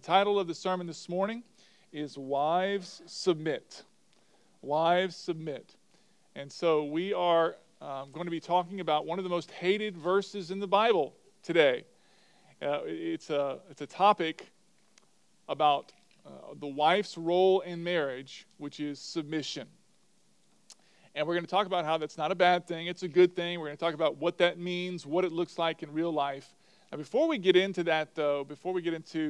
title of the sermon this morning is Wives Submit. Wives Submit. And so we are going to be talking about one of the most hated verses in the Bible today. It's a topic about the wife's role in marriage, which is submission. And we're going to talk about how that's not a bad thing, it's a good thing. We're going to talk about what that means, what it looks like in real life. And before we get into that, though, before we get into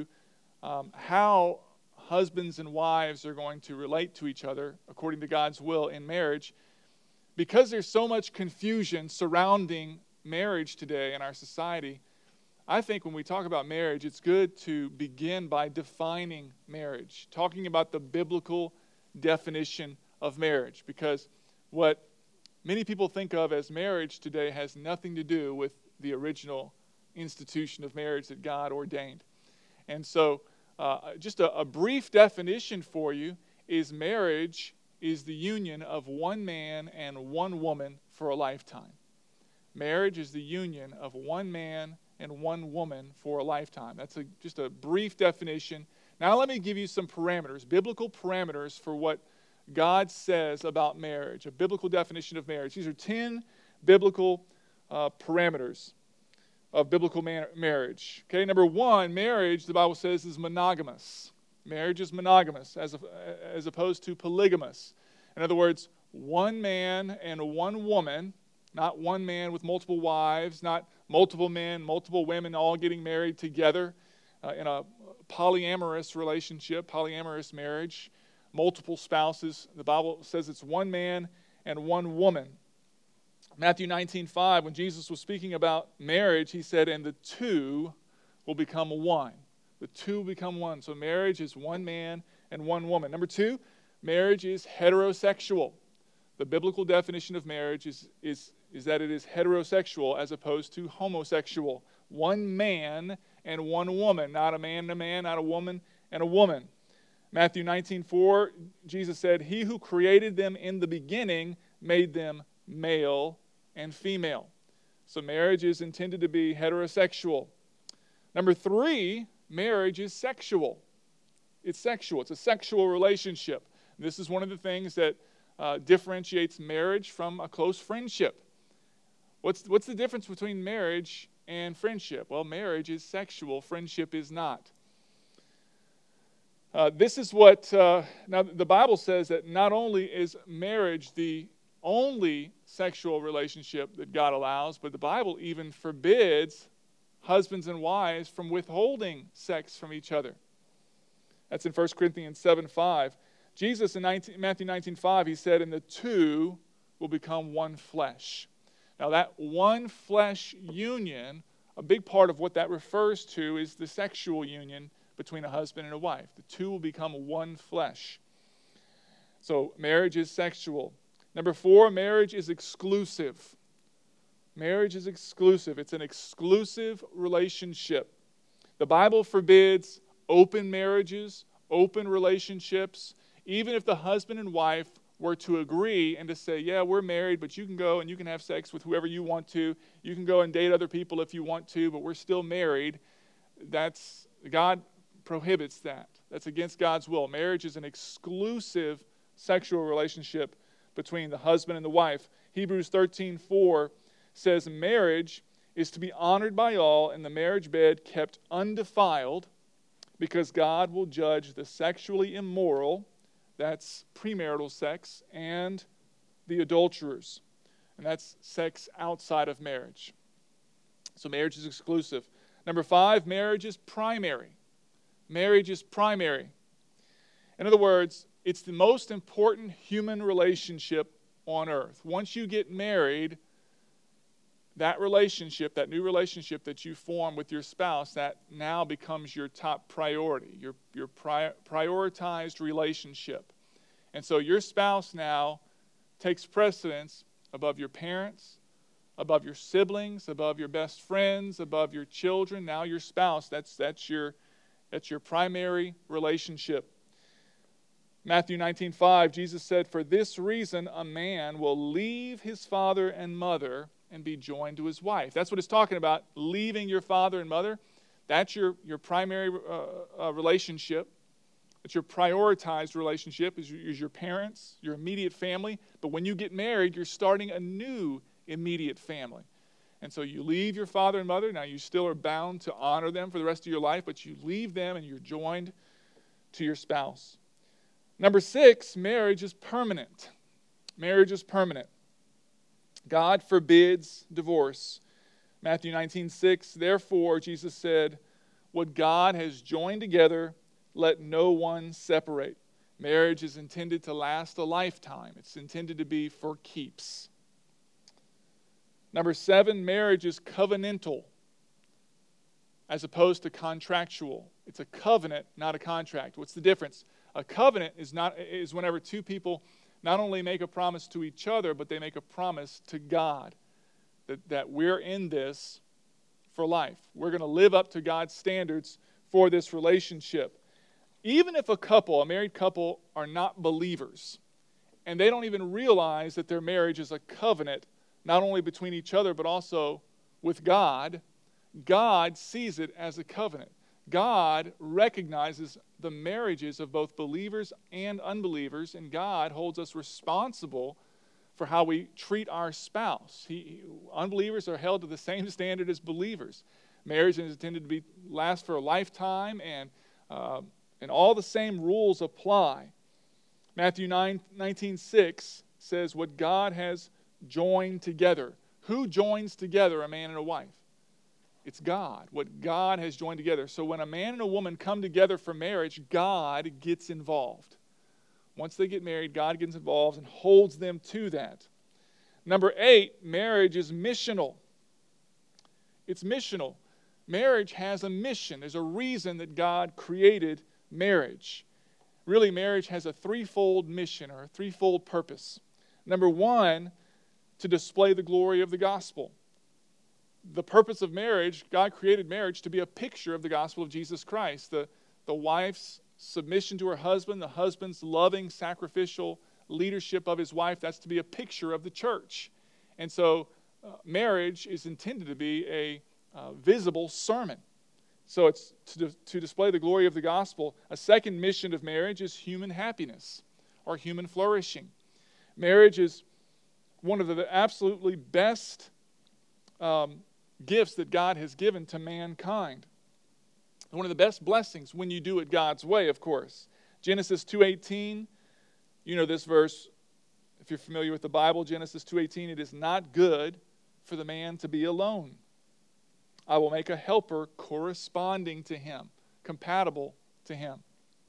how husbands and wives are going to relate to each other according to God's will in marriage, because there's so much confusion surrounding marriage today in our society, I think when we talk about marriage, it's good to begin by defining marriage, talking about the biblical definition of marriage, because what many people think of as marriage today has nothing to do with the original institution of marriage that God ordained. And so just a brief definition for you is marriage is the union of one man and one woman for a lifetime. Marriage is the union of one man and one woman for a lifetime. That's just a brief definition. Now let me give you some parameters, biblical parameters for what God says about marriage, a biblical definition of marriage. These are 10 biblical parameters of biblical marriage. Okay, number one, marriage, the Bible says, is monogamous. Marriage is monogamous as opposed to polygamous. In other words, one man and one woman, not one man with multiple wives, not multiple men, multiple women all getting married together in a polyamorous relationship, polyamorous marriage, multiple spouses. The Bible says it's one man and one woman. Matthew 19:5, when Jesus was speaking about marriage, he said, and the two will become one. The two become one. So marriage is one man and one woman. Number two, marriage is heterosexual. The biblical definition of marriage is that it is heterosexual as opposed to homosexual. One man and one woman, not a man and a man, not a woman and a woman. Matthew 19:4, Jesus said, he who created them in the beginning made them male and female. So marriage is intended to be heterosexual. Number three, marriage is sexual. It's sexual. It's a sexual relationship. This is one of the things that differentiates marriage from a close friendship. What's the difference between marriage and friendship? Well, marriage is sexual. Friendship is not. This is what, now the Bible says that not only is marriage the only sexual relationship that God allows, but the Bible even forbids husbands and wives from withholding sex from each other. That's in 1 Corinthians 7:5. Jesus in Matthew 19:5, he said, and the two will become one flesh. Now that one flesh union, a big part of what that refers to is the sexual union between a husband and a wife. The two will become one flesh. So marriage is sexual. Number four, marriage is exclusive. Marriage is exclusive. It's an exclusive relationship. The Bible forbids open marriages, open relationships, even if the husband and wife were to agree and to say, yeah, we're married, but you can go and you can have sex with whoever you want to. You can go and date other people if you want to, but we're still married. God prohibits that. That's against God's will. Marriage is an exclusive sexual relationship between the husband and the wife. Hebrews 13:4 says marriage is to be honored by all and the marriage bed kept undefiled because God will judge the sexually immoral, that's premarital sex, and the adulterers. And that's sex outside of marriage. So marriage is exclusive. Number five, marriage is primary. Marriage is primary. In other words, it's the most important human relationship on earth. Once you get married, that relationship, that new relationship that you form with your spouse, that now becomes your top priority, your prioritized relationship. And so your spouse now takes precedence above your parents, above your siblings, above your best friends, above your children. Now your spouse, that's your primary relationship. Matthew 19:5, Jesus said, for this reason a man will leave his father and mother and be joined to his wife. That's what it's talking about, leaving your father and mother. That's your primary relationship. It's your prioritized relationship is your parents, your immediate family. But when you get married, you're starting a new immediate family. And so you leave your father and mother. Now you still are bound to honor them for the rest of your life, but you leave them and you're joined to your spouse. Number 6, marriage is permanent. Marriage is permanent. God forbids divorce. Matthew 19:6, therefore, Jesus said, what God has joined together, let no one separate. Marriage is intended to last a lifetime. It's intended to be for keeps. Number 7, marriage is covenantal as opposed to contractual. It's a covenant, not a contract. What's the difference? A covenant is whenever two people not only make a promise to each other, but they make a promise to God that we're in this for life. We're going to live up to God's standards for this relationship. Even if a married couple, are not believers, and they don't even realize that their marriage is a covenant, not only between each other, but also with God, God sees it as a covenant. God recognizes the marriages of both believers and unbelievers, and God holds us responsible for how we treat our spouse. Unbelievers are held to the same standard as believers. Marriage is intended to last for a lifetime, and all the same rules apply. Matthew 19:6 says, what God has joined together. Who joins together a man and a wife? It's God. What God has joined together. So when a man and a woman come together for marriage, God gets involved. Once they get married, God gets involved and holds them to that. Number 8, marriage is missional. It's missional. Marriage has a mission. There's a reason that God created marriage. Really, marriage has a threefold mission or a threefold purpose. Number 1, to display the glory of the gospel. The purpose of marriage, God created marriage to be a picture of the gospel of Jesus Christ. The wife's submission to her husband, the husband's loving, sacrificial leadership of his wife, that's to be a picture of the church. And so marriage is intended to be a visible sermon. So it's to display the glory of the gospel. A second mission of marriage is human happiness or human flourishing. Marriage is one of the absolutely best gifts that God has given to mankind. One of the best blessings when you do it God's way, of course. Genesis 2:18, you know this verse. If you're familiar with the Bible, Genesis 2:18, it is not good for the man to be alone. I will make a helper corresponding to him, compatible to him.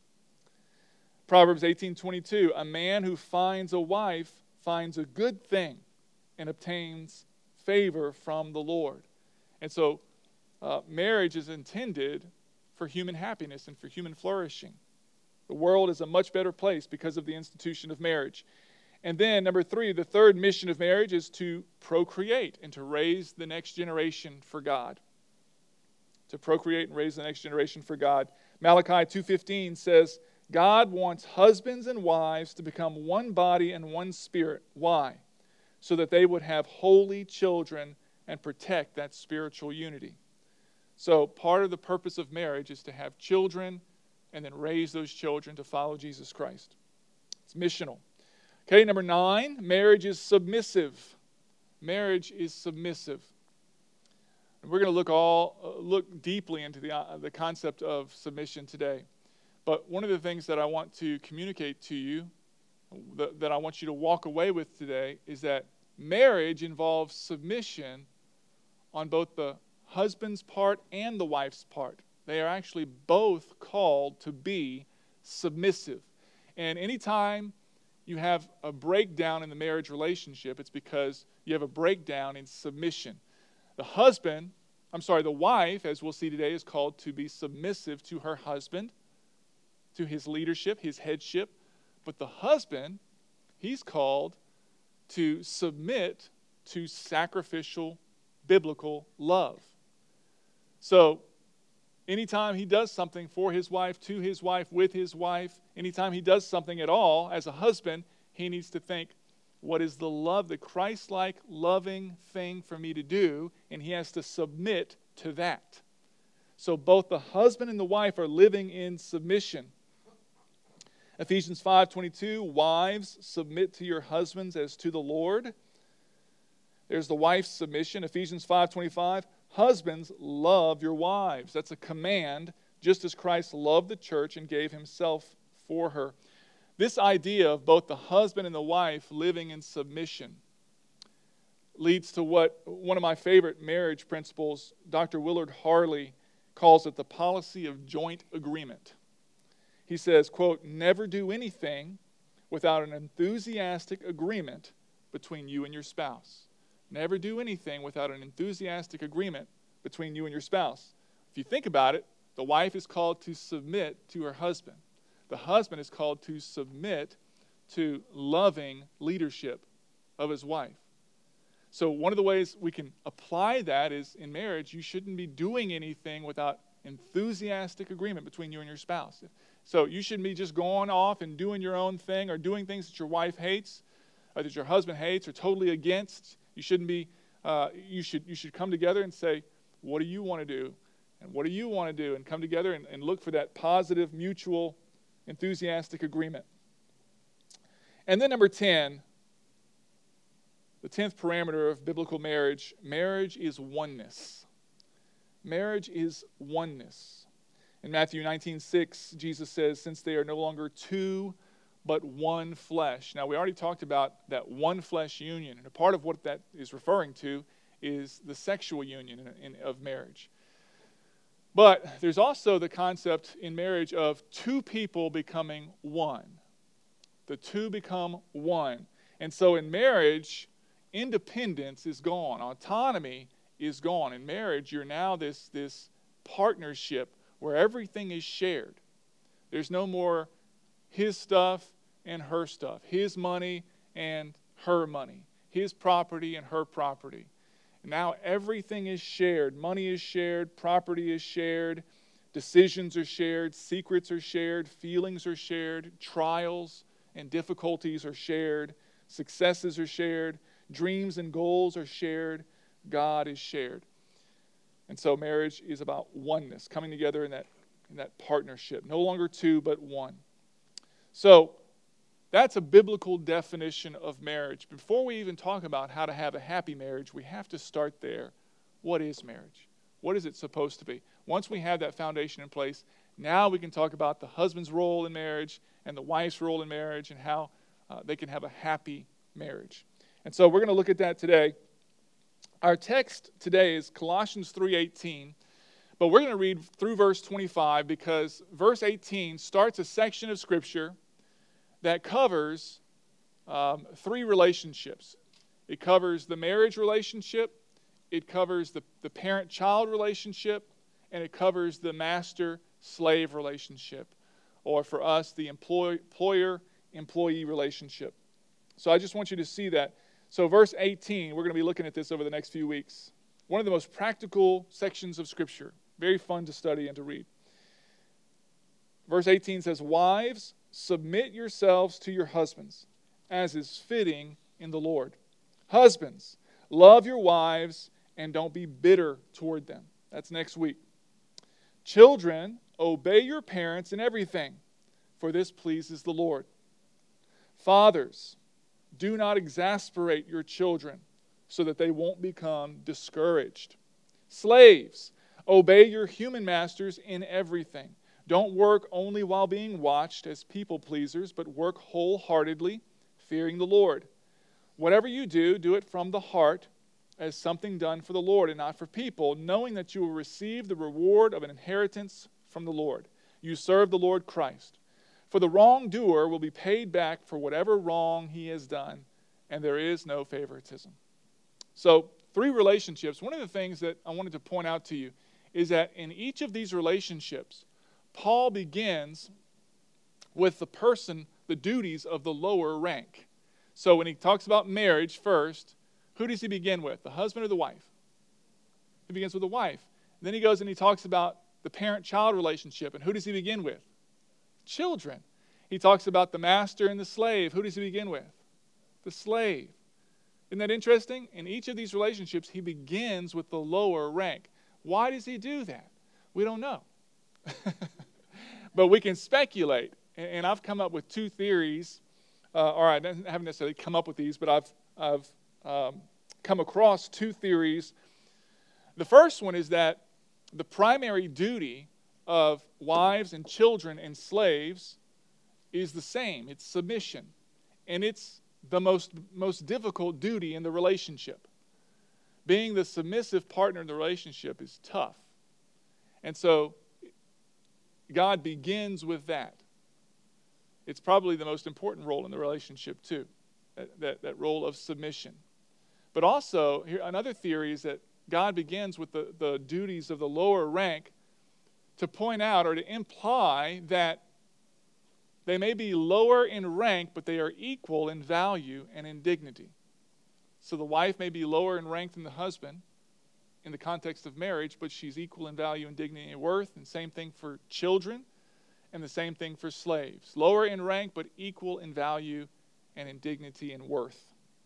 Proverbs 18:22, a man who finds a wife finds a good thing and obtains favor from the Lord. And so marriage is intended for human happiness and for human flourishing. The world is a much better place because of the institution of marriage. And then, number 3, the third mission of marriage is to procreate and to raise the next generation for God. To procreate and raise the next generation for God. Malachi 2:15 says, God wants husbands and wives to become one body and one spirit. Why? So that they would have holy children and protect that spiritual unity. So part of the purpose of marriage is to have children and then raise those children to follow Jesus Christ. It's missional. Okay, number 9, marriage is submissive. Marriage is submissive. And we're going to look deeply into the concept of submission today. But one of the things that I want to communicate to you, that I want you to walk away with today, is that marriage involves submission on both the husband's part and the wife's part. They are actually both called to be submissive. And anytime you have a breakdown in the marriage relationship, it's because you have a breakdown in submission. The wife, as we'll see today, is called to be submissive to her husband, to his leadership, his headship. But the husband, he's called to submit to sacrificial biblical love. So anytime he does something for his wife, to his wife, with his wife, anytime he does something at all as a husband, he needs to think, what is the Christ-like loving thing for me to do? And he has to submit to that. So both the husband and the wife are living in submission. Ephesians 5:22, wives, submit to your husbands as to the Lord. There's the wife's submission. Ephesians 5:25, husbands, love your wives. That's a command, just as Christ loved the church and gave himself for her. This idea of both the husband and the wife living in submission leads to what one of my favorite marriage principles, Dr. Willard Harley, calls it the policy of joint agreement. He says, quote, never do anything without an enthusiastic agreement between you and your spouse. Never do anything without an enthusiastic agreement between you and your spouse. If you think about it, the wife is called to submit to her husband. The husband is called to submit to loving leadership of his wife. So one of the ways we can apply that is in marriage, you shouldn't be doing anything without enthusiastic agreement between you and your spouse. So you shouldn't be just going off and doing your own thing or doing things that your wife hates or that your husband hates or totally against. You shouldn't be, you should come together and say, what do you want to do? And what do you want to do? And come together and look for that positive, mutual, enthusiastic agreement. And then number 10, the 10th parameter of biblical marriage, marriage is oneness. Marriage is oneness. In Matthew 19:6, Jesus says, since they are no longer two, but one flesh. Now, we already talked about that one flesh union, and a part of what that is referring to is the sexual union of marriage. But there's also the concept in marriage of two people becoming one. The two become one. And so in marriage, independence is gone. Autonomy is gone. In marriage, you're now this partnership where everything is shared. There's no more his stuff and her stuff, his money and her money, his property and her property. Now everything is shared. Money is shared, property is shared, decisions are shared, secrets are shared, feelings are shared, trials and difficulties are shared, successes are shared, dreams and goals are shared, God is shared. And so marriage is about oneness, coming together in that partnership. No longer two, but one. So that's a biblical definition of marriage. Before we even talk about how to have a happy marriage, we have to start there. What is marriage? What is it supposed to be? Once we have that foundation in place, now we can talk about the husband's role in marriage and the wife's role in marriage and how they can have a happy marriage. And so we're going to look at that today. Our text today is Colossians 3:18, but we're going to read through verse 25 because verse 18 starts a section of Scripture that covers three relationships. It covers the marriage relationship, it covers the parent-child relationship, and it covers the master-slave relationship, or for us, the employer-employee relationship. So I just want you to see that. So verse 18, we're going to be looking at this over the next few weeks. One of the most practical sections of Scripture. Very fun to study and to read. Verse 18 says, wives, submit yourselves to your husbands, as is fitting in the Lord. Husbands, love your wives and don't be bitter toward them. That's next week. Children, obey your parents in everything, for this pleases the Lord. Fathers, do not exasperate your children so that they won't become discouraged. Slaves, obey your human masters in everything. Don't work only while being watched as people pleasers, but work wholeheartedly, fearing the Lord. Whatever you do, do it from the heart as something done for the Lord and not for people, knowing that you will receive the reward of an inheritance from the Lord. You serve the Lord Christ. For the wrongdoer will be paid back for whatever wrong he has done, and there is no favoritism. So, three relationships. One of the things that I wanted to point out to you is that in each of these relationships, Paul begins with the duties of the lower rank. So when he talks about marriage first, who does he begin with? The husband or the wife? He begins with the wife. Then he goes and he talks about the parent-child relationship. And who does he begin with? Children. He talks about the master and the slave. Who does he begin with? The slave. Isn't that interesting? In each of these relationships, he begins with the lower rank. Why does he do that? We don't know. But we can speculate. And I've come up with two theories. I haven't necessarily come up with these, but I've come across two theories. The first one is that the primary duty of wives and children and slaves is the same. It's submission. And it's the most difficult duty in the relationship. Being the submissive partner in the relationship is tough. And so God begins with that. It's probably the most important role in the relationship too, that role of submission. But also, here another theory is that God begins with the duties of the lower rank to point out or to imply that they may be lower in rank, but they are equal in value and in dignity. So the wife may be lower in rank than the husband in the context of marriage, but she's equal in value and dignity and worth. And same thing for children, and the same thing for slaves. Lower in rank, but equal in value and in dignity and worth.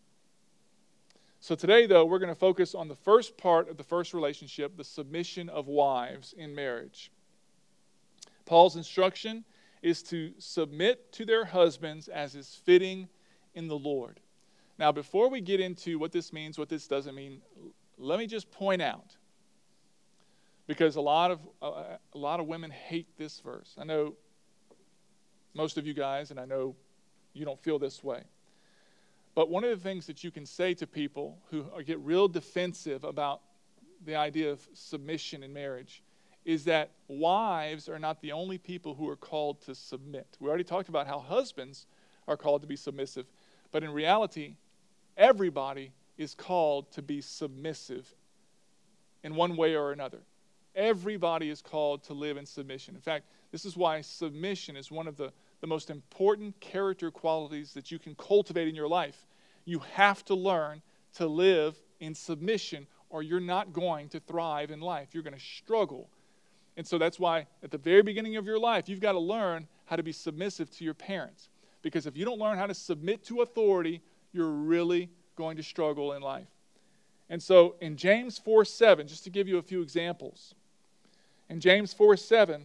So today, though, we're going to focus on the first part of the first relationship, the submission of wives in marriage. Paul's instruction is to submit to their husbands as is fitting in the Lord. Now, before we get into what this means, what this doesn't mean, let me just point out, because a lot of women hate this verse. I know most of you guys, and I know you don't feel this way. But one of the things that you can say to people who get real defensive about the idea of submission in marriage is that wives are not the only people who are called to submit. We already talked about how husbands are called to be submissive, but in reality, everybody is called to be submissive in one way or another. Everybody is called to live in submission. In fact, this is why submission is one of the most important character qualities that you can cultivate in your life. You have to learn to live in submission, or you're not going to thrive in life. You're going to struggle. And so that's why at the very beginning of your life, you've got to learn how to be submissive to your parents. Because if you don't learn how to submit to authority, you're really going to struggle in life. And so in James 4:7, just to give you a few examples, in James 4:7,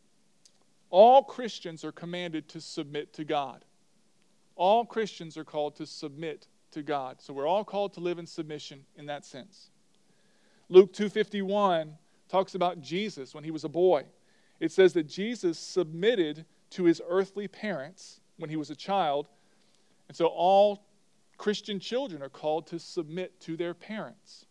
all Christians are commanded to submit to God. All Christians are called to submit to God. So we're all called to live in submission in that sense. Luke 2:51 talks about Jesus when he was a boy. It says that Jesus submitted to his earthly parents when he was a child. And so all Christian children are called to submit to their parents.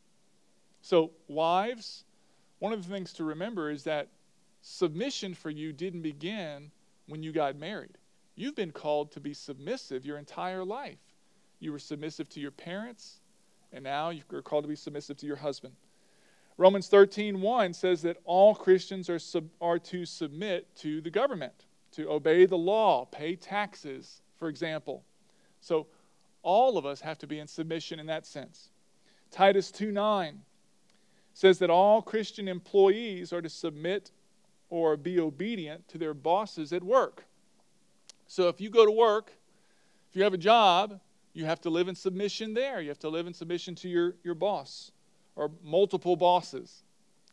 So wives, one of the things to remember is that submission for you didn't begin when you got married. You've been called to be submissive your entire life. You were submissive to your parents, and now you're called to be submissive to your husband. Romans 13:1 says that all Christians are to submit to the government, to obey the law, pay taxes, for example. So all of us have to be in submission in that sense. Titus 2:9 says that all Christian employees are to submit or be obedient to their bosses at work. So if you go to work, if you have a job, you have to live in submission there. You have to live in submission to your boss or multiple bosses.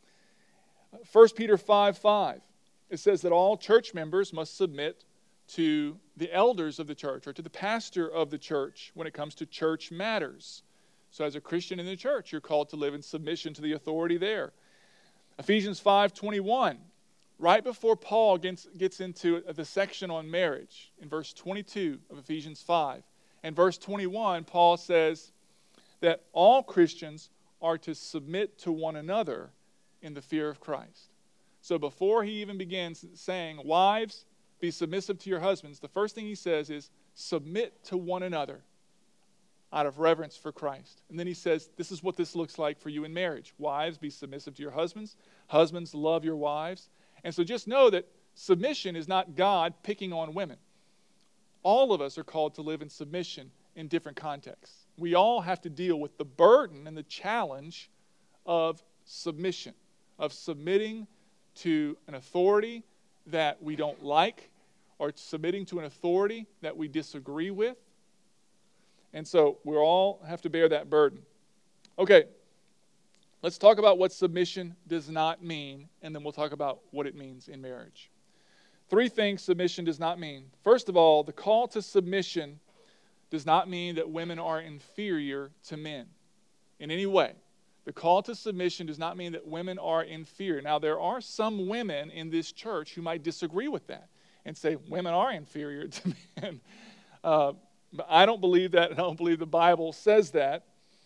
1 Peter 5:5, it says that all church members must submit to the elders of the church or to the pastor of the church when it comes to church matters. So as a Christian in the church, you're called to live in submission to the authority there. Ephesians 5:21, right before Paul gets into the section on marriage, in verse 22 of Ephesians 5. And verse 21, Paul says that all Christians are to submit to one another in the fear of Christ. So before he even begins saying, wives, be submissive to your husbands, the first thing he says is, submit to one another out of reverence for Christ. And then he says, this is what this looks like for you in marriage. Wives, be submissive to your husbands. Husbands, love your wives. And so just know that submission is not God picking on women. All of us are called to live in submission in different contexts. We all have to deal with the burden and the challenge of submission, of submitting to an authority that we don't like or submitting to an authority that we disagree with. And so we all have to bear that burden. Okay, Let's talk about what submission does not mean, and then we'll talk about what it means in marriage. 3 things submission does not mean. First of all, the call to submission does not mean that women are inferior to men in any way. The call to submission does not mean that women are inferior. Now, there are some women in this church who might disagree with that and say women are inferior to men. But I don't believe that. I don't believe the Bible says that.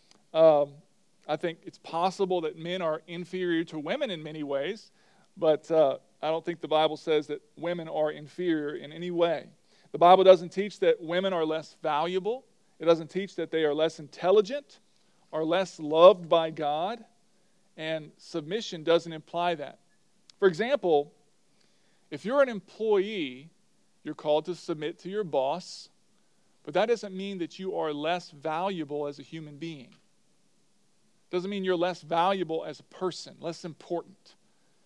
I think it's possible that men are inferior to women in many ways, but I don't think the Bible says that women are inferior in any way. The Bible doesn't teach that women are less valuable. It doesn't teach that they are less intelligent or less loved by God, and submission doesn't imply that. For example, if you're an employee, you're called to submit to your boss, but that doesn't mean that you are less valuable as a human being. Doesn't mean you're less valuable as a person, less important.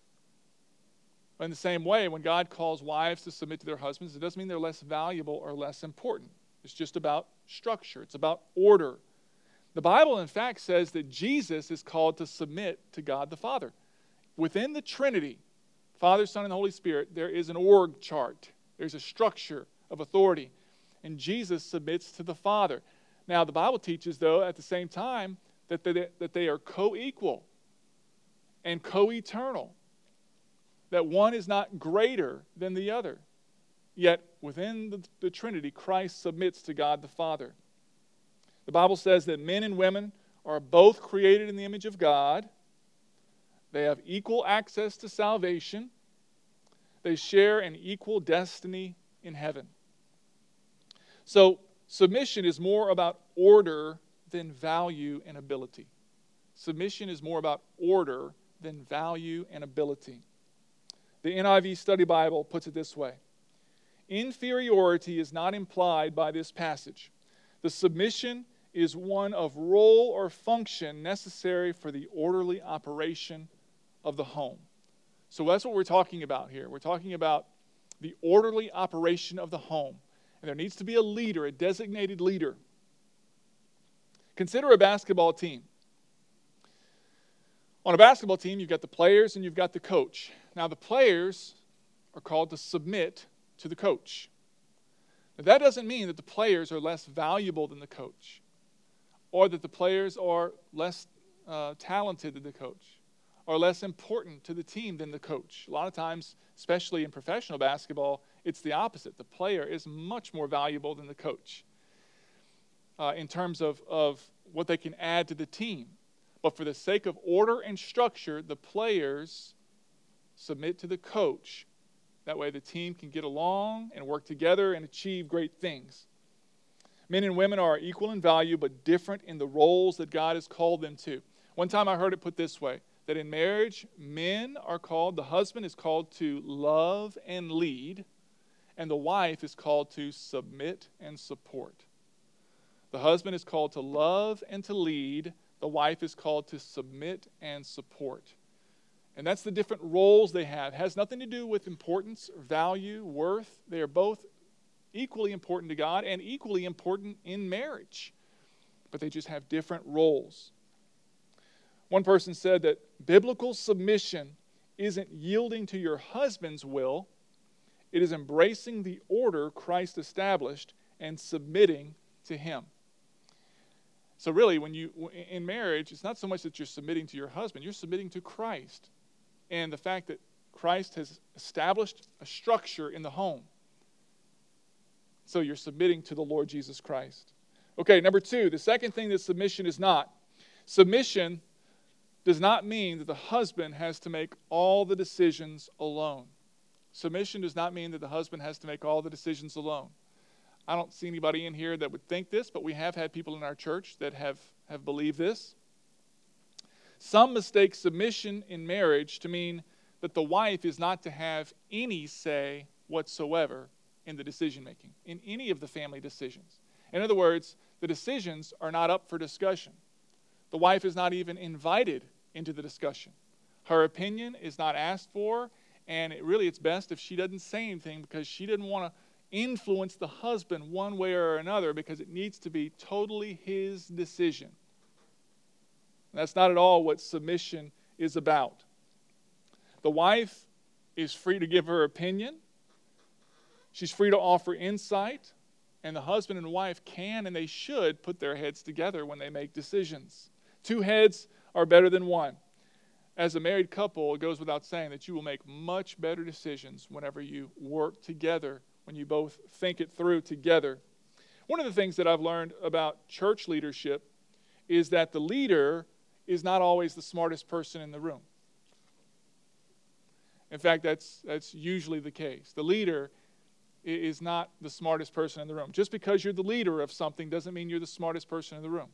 But in the same way, when God calls wives to submit to their husbands, it doesn't mean they're less valuable or less important. It's just about structure. It's about order. The Bible, in fact, says that Jesus is called to submit to God the Father. Within the Trinity, Father, Son, and the Holy Spirit, there is an org chart. There's a structure of authority. And Jesus submits to the Father. Now, the Bible teaches, though, at the same time, that they are co-equal and co-eternal. That one is not greater than the other. Yet, within the Trinity, Christ submits to God the Father. The Bible says that men and women are both created in the image of God. They have equal access to salvation. They share an equal destiny in heaven. So, submission is more about order than value and ability. Submission is more about order than value and ability. The NIV Study Bible puts it this way: inferiority is not implied by this passage. The submission is one of role or function necessary for the orderly operation of the home. So that's what we're talking about here. We're talking about the orderly operation of the home. And there needs to be a leader, a designated leader. Consider a basketball team. On a basketball team, you've got the players and you've got the coach. Now, the players are called to submit to the coach. Now, that doesn't mean that the players are less valuable than the coach, or that the players are less talented than the coach, or less important to the team than the coach. A lot of times, especially in professional basketball, it's the opposite. The player is much more valuable than the coach in terms of what they can add to the team. But for the sake of order and structure, the players submit to the coach. That way the team can get along and work together and achieve great things. Men and women are equal in value, but different in the roles that God has called them to. One time I heard it put this way, that in marriage, the husband is called to love and lead, and the wife is called to submit and support. The husband is called to love and to lead. The wife is called to submit and support. And that's the different roles they have. It has nothing to do with importance, value, worth. They are both equally important to God and equally important in marriage. But they just have different roles. One person said that biblical submission isn't yielding to your husband's will. It is embracing the order Christ established and submitting to him. So really, in marriage, it's not so much that you're submitting to your husband, you're submitting to Christ. And the fact that Christ has established a structure in the home. So you're submitting to the Lord Jesus Christ. Okay, number 2, the second thing that submission is not. Submission does not mean that the husband has to make all the decisions alone. Submission does not mean that the husband has to make all the decisions alone. I don't see anybody in here that would think this, but we have had people in our church that have believed this. Some mistake submission in marriage to mean that the wife is not to have any say whatsoever in the decision making, in any of the family decisions. In other words, the decisions are not up for discussion. The wife is not even invited into the discussion. Her opinion is not asked for, and it's best if she doesn't say anything because she didn't want to influence the husband one way or another, because it needs to be totally his decision. That's not at all what submission is about. The wife is free to give her opinion. She's free to offer insight. And the husband and wife can and they should put their heads together when they make decisions. Two heads are better than one. As a married couple, it goes without saying that you will make much better decisions whenever you work together, when you both think it through together. One of the things that I've learned about church leadership is that the leader is not always the smartest person in the room. In fact, that's usually the case. The leader is not the smartest person in the room. Just because you're the leader of something doesn't mean you're the smartest person in the room.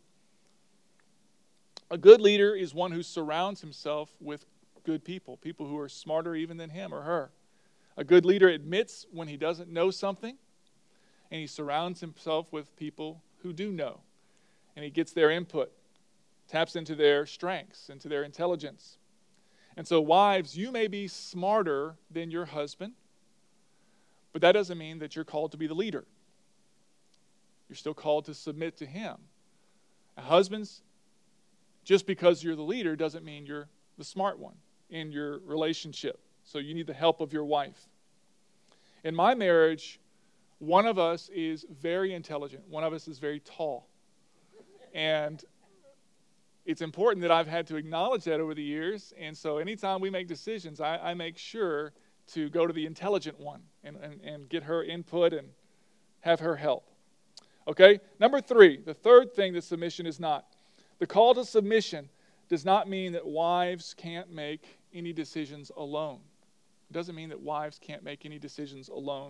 A good leader is one who surrounds himself with good people, people who are smarter even than him or her. A good leader admits when he doesn't know something, and he surrounds himself with people who do know. And he gets their input, taps into their strengths, into their intelligence. And so wives, you may be smarter than your husband, but that doesn't mean that you're called to be the leader. You're still called to submit to him. Husbands, just because you're the leader doesn't mean you're the smart one in your relationship. So you need the help of your wife. In my marriage, one of us is very intelligent. One of us is very tall. And it's important that I've had to acknowledge that over the years. And so anytime we make decisions, I make sure to go to the intelligent one and get her input and have her help. Okay? Number 3, the third thing that submission is not. The call to submission does not mean that wives can't make any decisions alone. It doesn't mean that wives can't make any decisions alone.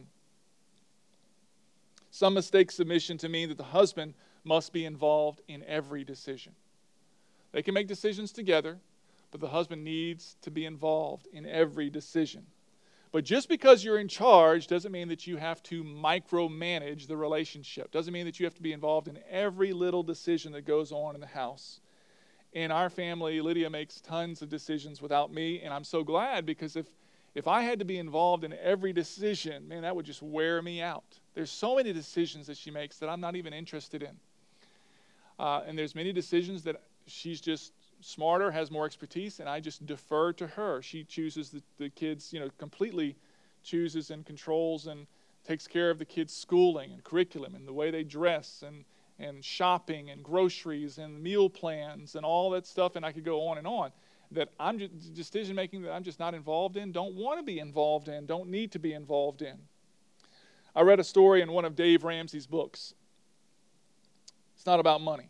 Some mistake submission to mean that the husband must be involved in every decision. They can make decisions together, but the husband needs to be involved in every decision. But just because you're in charge doesn't mean that you have to micromanage the relationship. Doesn't mean that you have to be involved in every little decision that goes on in the house. In our family, Lydia makes tons of decisions without me, and I'm so glad, because if I had to be involved in every decision, man, that would just wear me out. There's so many decisions that she makes that I'm not even interested in. And there's many decisions that she's just smarter, has more expertise, and I just defer to her. She chooses the kids, completely chooses and controls and takes care of the kids' schooling and curriculum and the way they dress and shopping and groceries and meal plans and all that stuff, and I could go on and on, that I'm just decision-making that I'm just not involved in, don't want to be involved in, don't need to be involved in. I read a story in one of Dave Ramsey's books. It's not about money.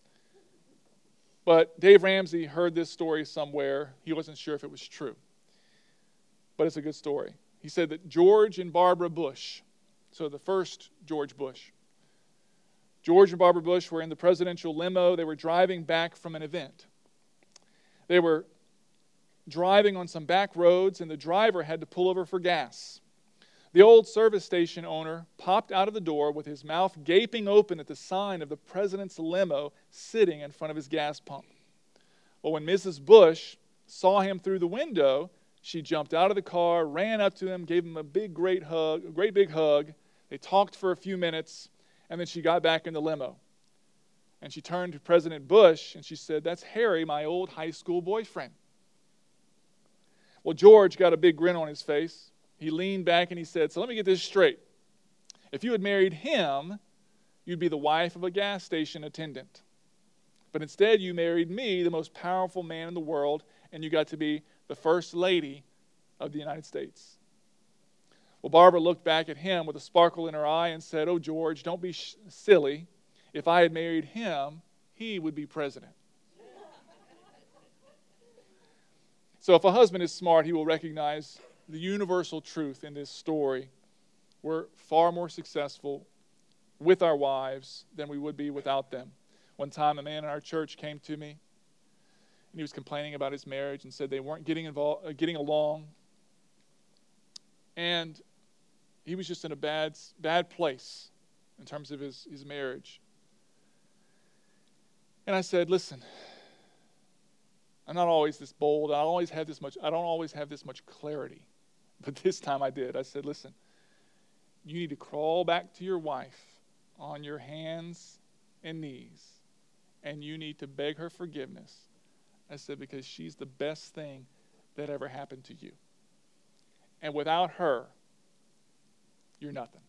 But Dave Ramsey heard this story somewhere. He wasn't sure if it was true. But it's a good story. He said that George and Barbara Bush, so the first George Bush, George and Barbara Bush were in the presidential limo. They were driving back from an event. They were driving on some back roads, and the driver had to pull over for gas. The old service station owner popped out of the door with his mouth gaping open at the sign of the president's limo sitting in front of his gas pump. Well, when Mrs. Bush saw him through the window, she jumped out of the car, ran up to him, gave him a great big hug. They talked for a few minutes, and then she got back in the limo. And she turned to President Bush, and she said, "That's Harry, my old high school boyfriend." Well, George got a big grin on his face. He leaned back and he said, "So let me get this straight. If you had married him, you'd be the wife of a gas station attendant. But instead you married me, the most powerful man in the world, and you got to be the first lady of the United States." Well, Barbara looked back at him with a sparkle in her eye and said, "Oh, George, don't be silly. If I had married him, he would be president." So if a husband is smart, he will recognize the universal truth in this story. We're far more successful with our wives than we would be without them. One time, a man in our church came to me, and he was complaining about his marriage and said they weren't getting along. And he was just in a bad place in terms of his marriage. And I said, "Listen, I'm not always this bold. I don't always have this much clarity. But this time I did." I said, "Listen, you need to crawl back to your wife on your hands and knees, and you need to beg her forgiveness I said, because she's the best thing that ever happened to you. And without her, you're nothing.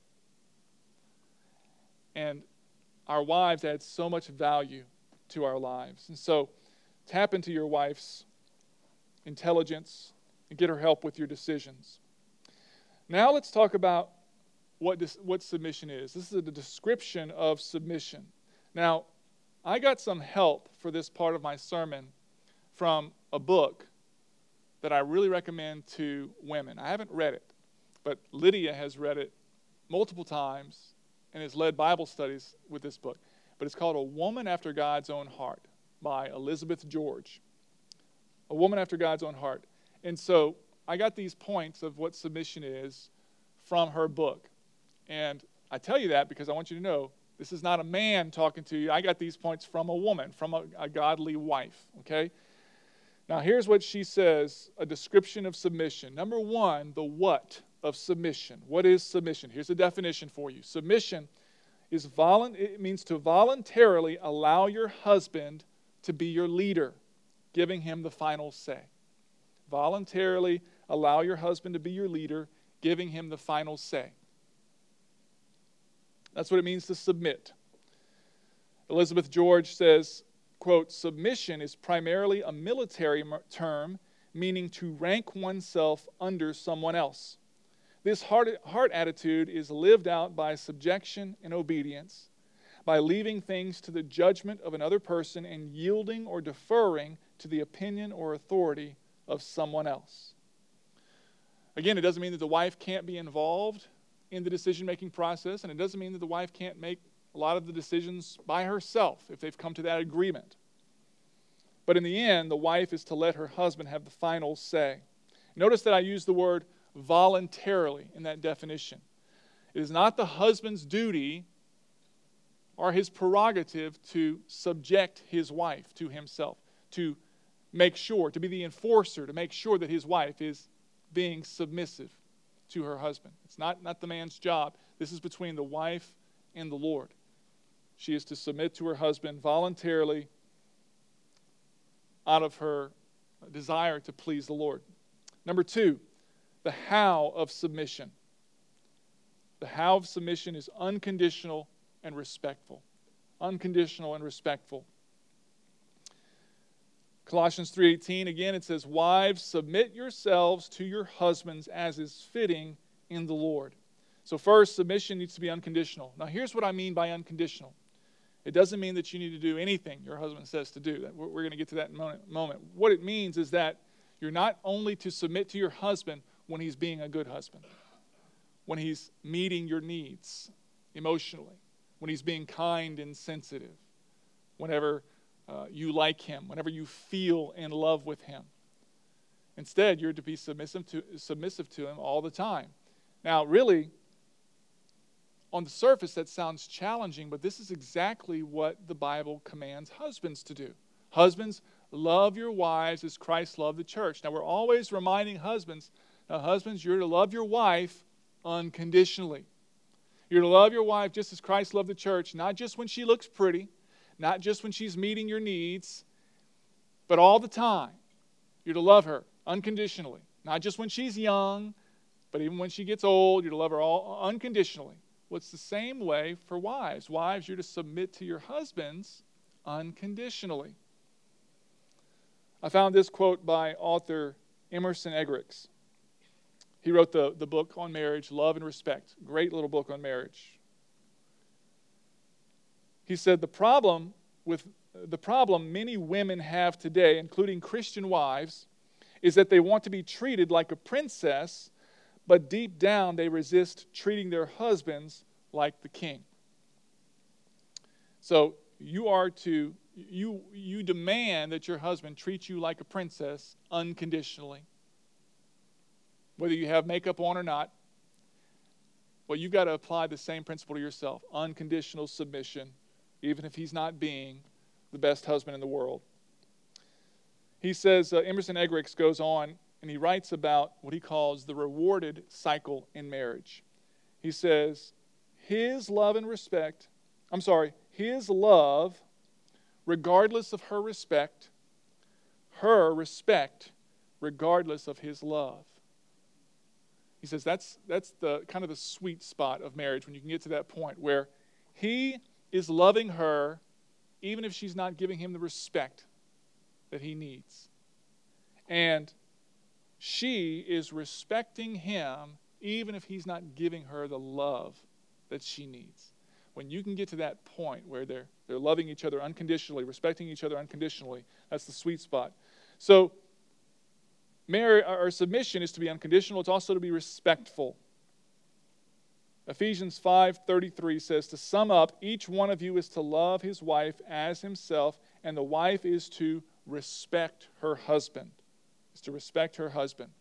And our wives add so much value to our lives. And so tap into your wife's intelligence and get her help with your decisions. Now let's talk about what submission is. This is a description of submission. Now, I got some help for this part of my sermon from a book that I really recommend to women. I haven't read it, but Lydia has read it multiple times and has led Bible studies with this book. But it's called A Woman After God's Own Heart by Elizabeth George. A Woman After God's Own Heart. And so I got these points of what submission is from her book. And I tell you that because I want you to know this is not a man talking to you. I got these points from a woman, from a godly wife, okay? Now here's what she says, a description of submission. Number one, the what of submission. What is submission? Here's a definition for you. Submission is it means to voluntarily allow your husband to be your leader, giving him the final say. Voluntarily allow your husband to be your leader, giving him the final say. That's what it means to submit. Elizabeth George says, quote, submission is primarily a military term meaning to rank oneself under someone else. This heart attitude is lived out by subjection and obedience, by leaving things to the judgment of another person and yielding or deferring to the opinion or authority of someone else. Again, it doesn't mean that the wife can't be involved in the decision-making process, and it doesn't mean that the wife can't make a lot of the decisions by herself if they've come to that agreement. But in the end, the wife is to let her husband have the final say. Notice that I use the word voluntarily in that definition. It is not the husband's duty or his prerogative to subject his wife to himself, to make sure, to be the enforcer, to make sure that his wife is being submissive to her husband. It's not the man's job. This is between the wife and the Lord. She is to submit to her husband voluntarily out of her desire to please the Lord. Number two, the how of submission. The how of submission is unconditional and respectful. Unconditional and respectful. Colossians 3:18, again it says, wives, submit yourselves to your husbands as is fitting in the Lord. So first, submission needs to be unconditional. Now here's what I mean by unconditional. It doesn't mean that you need to do anything your husband says to do. We're going to get to that in a moment. What it means is that you're not only to submit to your husband when he's being a good husband, when he's meeting your needs emotionally, when he's being kind and sensitive, whenever you like him, whenever you feel in love with him. Instead, you're to be submissive to him all the time. Now, really, on the surface, that sounds challenging, but this is exactly what the Bible commands husbands to do. Husbands, love your wives as Christ loved the church. Now, we're always reminding husbands, now, husbands, you're to love your wife unconditionally. You're to love your wife just as Christ loved the church, not just when she looks pretty, not just when she's meeting your needs, but all the time. You're to love her unconditionally. Not just when she's young, but even when she gets old, you're to love her all unconditionally. Well, it's the same way for wives. Wives, you're to submit to your husbands unconditionally. I found this quote by author Emerson Eggerichs. He wrote the book on marriage, Love and Respect. Great little book on marriage. He said, the problem many women have today, including Christian wives, is that they want to be treated like a princess, but deep down they resist treating their husbands like the king. So you demand that your husband treats you like a princess unconditionally. Whether you have makeup on or not, well, you've got to apply the same principle to yourself. Unconditional submission, even if he's not being the best husband in the world. He says, Emerson Eggerichs goes on, and he writes about what he calls the rewarded cycle in marriage. He says, his love, regardless of her respect, her respect regardless of his love. He says that's the kind of the sweet spot of marriage, when you can get to that point where he is loving her even if she's not giving him the respect that he needs. And she is respecting him even if he's not giving her the love that she needs. When you can get to that point where they're loving each other unconditionally, respecting each other unconditionally, that's the sweet spot. So marriage or submission is to be unconditional. It's also to be respectful. Ephesians 5:33 says, to sum up, each one of you is to love his wife as himself, and the wife is to respect her husband. Is to respect her husband.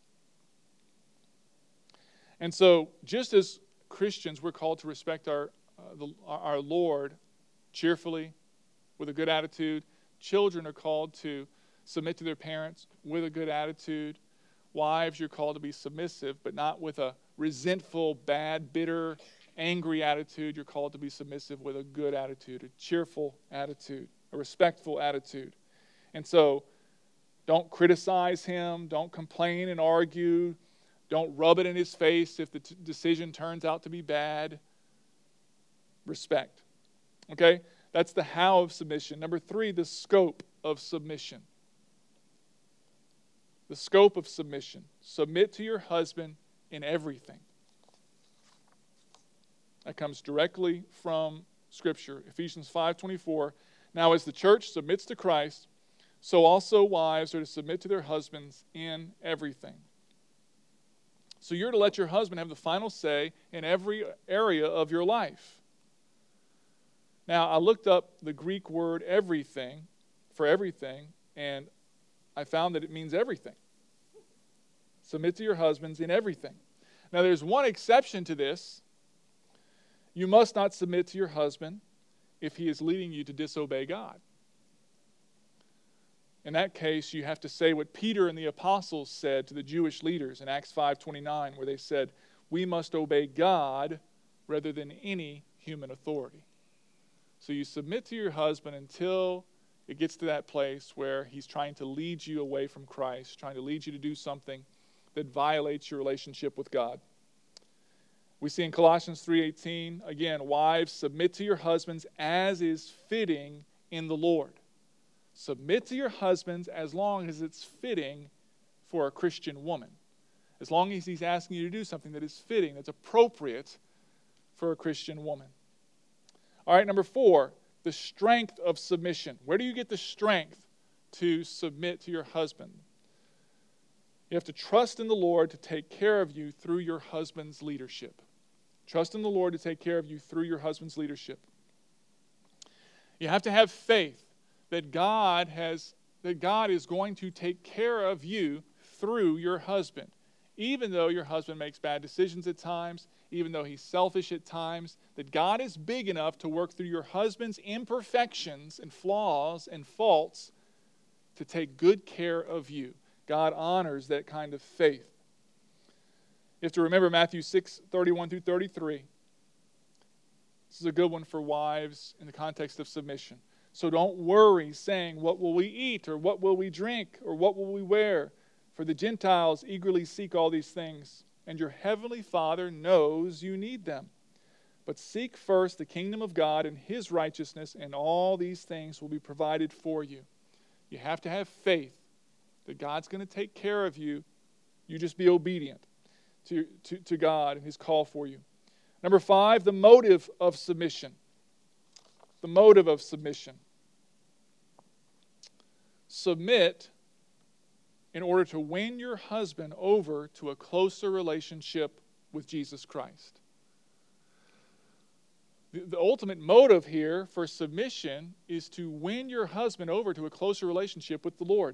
And so, just as Christians, we're called to respect our Lord cheerfully, with a good attitude. Children are called to submit to their parents with a good attitude. Wives, you're called to be submissive, but not with a resentful, bad, bitter, angry attitude. You're called to be submissive with a good attitude, a cheerful attitude, a respectful attitude. And so, don't criticize him. Don't complain and argue. Don't rub it in his face if the decision turns out to be bad. Respect. Okay? That's the how of submission. Number 3, the scope of submission. The scope of submission. Submit to your husband in everything. That comes directly from Scripture. Ephesians 5:24. Now as the church submits to Christ, so also wives are to submit to their husbands in everything. So you're to let your husband have the final say in every area of your life. Now, I looked up the Greek word everything for everything, and I found that it means everything. Submit to your husbands in everything. Now, there's one exception to this. You must not submit to your husband if he is leading you to disobey God. In that case, you have to say what Peter and the apostles said to the Jewish leaders in Acts 5:29, where they said, we must obey God rather than any human authority. So you submit to your husband until it gets to that place where he's trying to lead you away from Christ, trying to lead you to do something that violates your relationship with God. We see in Colossians 3:18, again, wives, submit to your husbands as is fitting in the Lord. Submit to your husbands as long as it's fitting for a Christian woman. As long as he's asking you to do something that is fitting, that's appropriate for a Christian woman. All right, number 4, the strength of submission. Where do you get the strength to submit to your husband? You have to trust in the Lord to take care of you through your husband's leadership. Trust in the Lord to take care of you through your husband's leadership. You have to have faith that God is going to take care of you through your husband. Even though your husband makes bad decisions at times, even though he's selfish at times, that God is big enough to work through your husband's imperfections and flaws and faults to take good care of you. God honors that kind of faith. You have to remember Matthew 6:31-33. This is a good one for wives in the context of submission. So don't worry, saying, what will we eat, or what will we drink, or what will we wear? For the Gentiles eagerly seek all these things, and your heavenly Father knows you need them. But seek first the kingdom of God and his righteousness, and all these things will be provided for you. You have to have faith that God's going to take care of you. You just be obedient to God and his call for you. Number 5, the motive of submission. The motive of submission. Submit in order to win your husband over to a closer relationship with Jesus Christ. The ultimate motive here for submission is to win your husband over to a closer relationship with the Lord.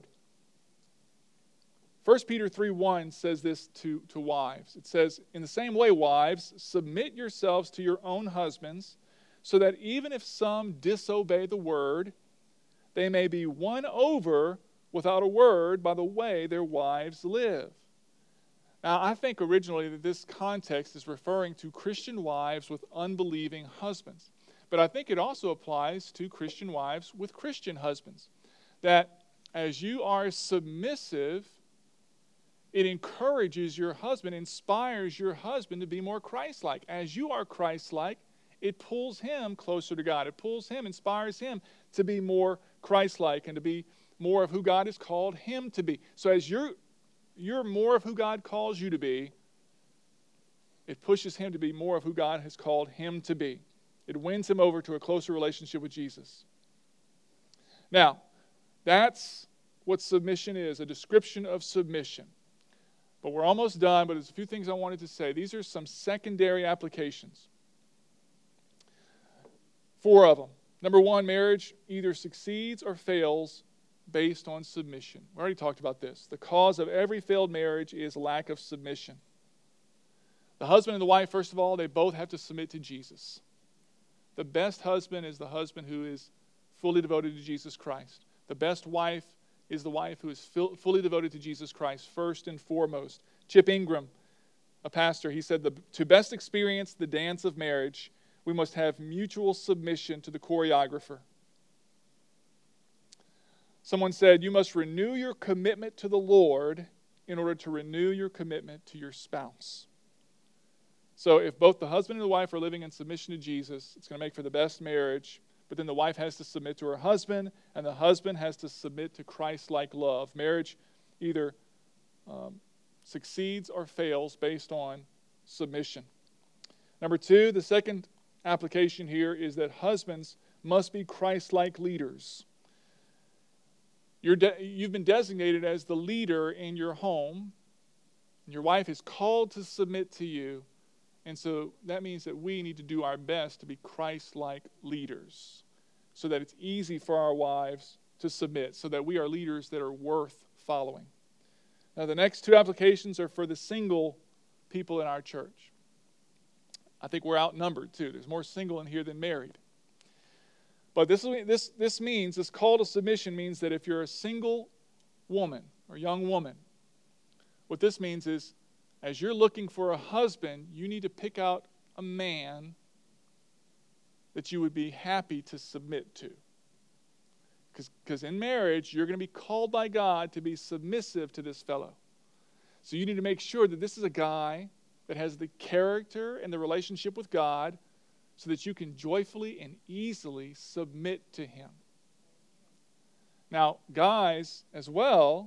1 Peter 3:1 says this to wives. It says, in the same way, wives, submit yourselves to your own husbands, so that even if some disobey the word, they may be won over without a word by the way their wives live. Now, I think originally that this context is referring to Christian wives with unbelieving husbands. But I think it also applies to Christian wives with Christian husbands. That as you are submissive, it encourages your husband, inspires your husband to be more Christ-like. As you are Christ-like, it pulls him closer to God. It pulls him, inspires him to be more Christ-like and to be more of who God has called him to be. So as you're more of who God calls you to be, it pushes him to be more of who God has called him to be. It wins him over to a closer relationship with Jesus. Now, that's what submission is, a description of submission. But we're almost done, but there's a few things I wanted to say. These are some secondary applications. 4 of them. Number 1, marriage either succeeds or fails based on submission. We already talked about this. The cause of every failed marriage is lack of submission. The husband and the wife, first of all, they both have to submit to Jesus. The best husband is the husband who is fully devoted to Jesus Christ. The best wife is the wife who is fully devoted to Jesus Christ, first and foremost. Chip Ingram, a pastor, he said, to best experience the dance of marriage, we must have mutual submission to the choreographer. Someone said, you must renew your commitment to the Lord in order to renew your commitment to your spouse. So if both the husband and the wife are living in submission to Jesus, it's going to make for the best marriage. But then the wife has to submit to her husband, and the husband has to submit to Christ-like love. Marriage either succeeds or fails based on submission. Number 2, the second application here is that husbands must be Christ-like leaders. You've been designated as the leader in your home. Your wife is called to submit to you. And so that means that we need to do our best to be Christ-like leaders so that it's easy for our wives to submit, so that we are leaders that are worth following. Now, the next 2 applications are for the single people in our church. I think we're outnumbered, too. There's more single in here than married. But this call to submission means that if you're a single woman or young woman, what this means is, as you're looking for a husband, you need to pick out a man that you would be happy to submit to. Because in marriage, you're going to be called by God to be submissive to this fellow. So you need to make sure that this is a guy that has the character and the relationship with God so that you can joyfully and easily submit to him. Now, guys as well,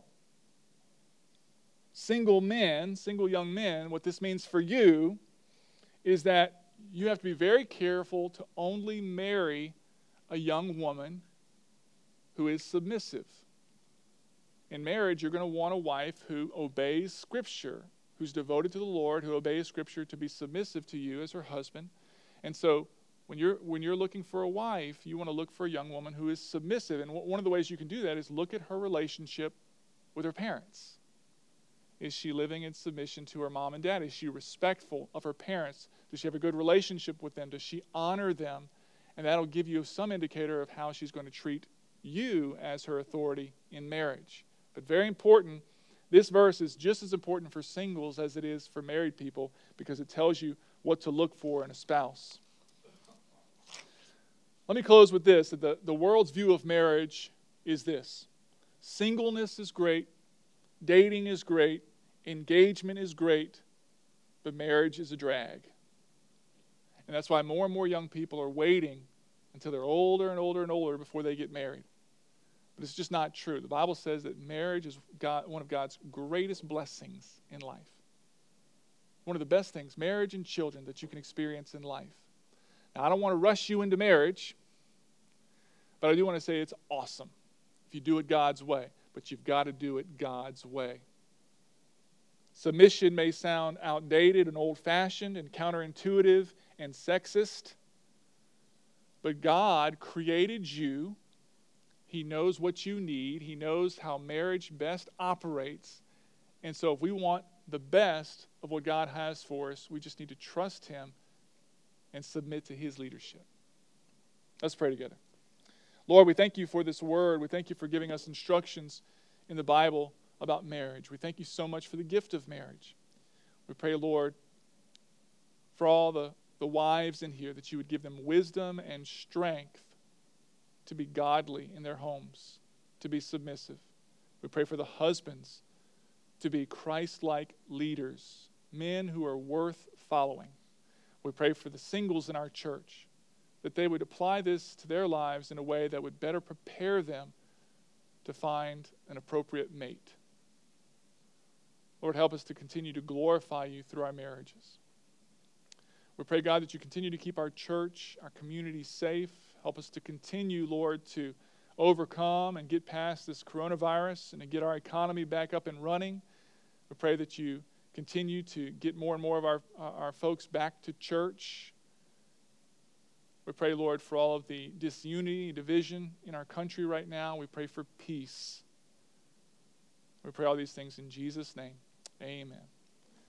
single young men, what this means for you is that you have to be very careful to only marry a young woman who is submissive. In marriage, you're going to want a wife who obeys Scripture, who's devoted to the Lord, who obeys Scripture to be submissive to you as her husband. And so when you're looking for a wife, you want to look for a young woman who is submissive. And one of the ways you can do that is look at her relationship with her parents. Is she living in submission to her mom and dad? Is she respectful of her parents? Does she have a good relationship with them? Does she honor them? And that'll give you some indicator of how she's going to treat you as her authority in marriage. But very important, this verse is just as important for singles as it is for married people because it tells you what to look for in a spouse. Let me close with this, that the world's view of marriage is this. Singleness is great. Dating is great, engagement is great, but marriage is a drag. And that's why more and more young people are waiting until they're older and older and older before they get married. But it's just not true. The Bible says that marriage is one of God's greatest blessings in life. One of the best things, marriage and children, that you can experience in life. Now, I don't want to rush you into marriage, but I do want to say it's awesome if you do it God's way. But you've got to do it God's way. Submission may sound outdated and old-fashioned and counterintuitive and sexist, but God created you. He knows what you need. He knows how marriage best operates. And so if we want the best of what God has for us, we just need to trust him and submit to his leadership. Let's pray together. Lord, we thank you for this word. We thank you for giving us instructions in the Bible about marriage. We thank you so much for the gift of marriage. We pray, Lord, for all the wives in here, that you would give them wisdom and strength to be godly in their homes, to be submissive. We pray for the husbands to be Christ-like leaders, men who are worth following. We pray for the singles in our church, that they would apply this to their lives in a way that would better prepare them to find an appropriate mate. Lord, help us to continue to glorify you through our marriages. We pray, God, that you continue to keep our church, our community safe. Help us to continue, Lord, to overcome and get past this coronavirus and to get our economy back up and running. We pray that you continue to get more and more of our folks back to church. We pray, Lord, for all of the disunity, division in our country right now. We pray for peace. We pray all these things in Jesus' name. Amen.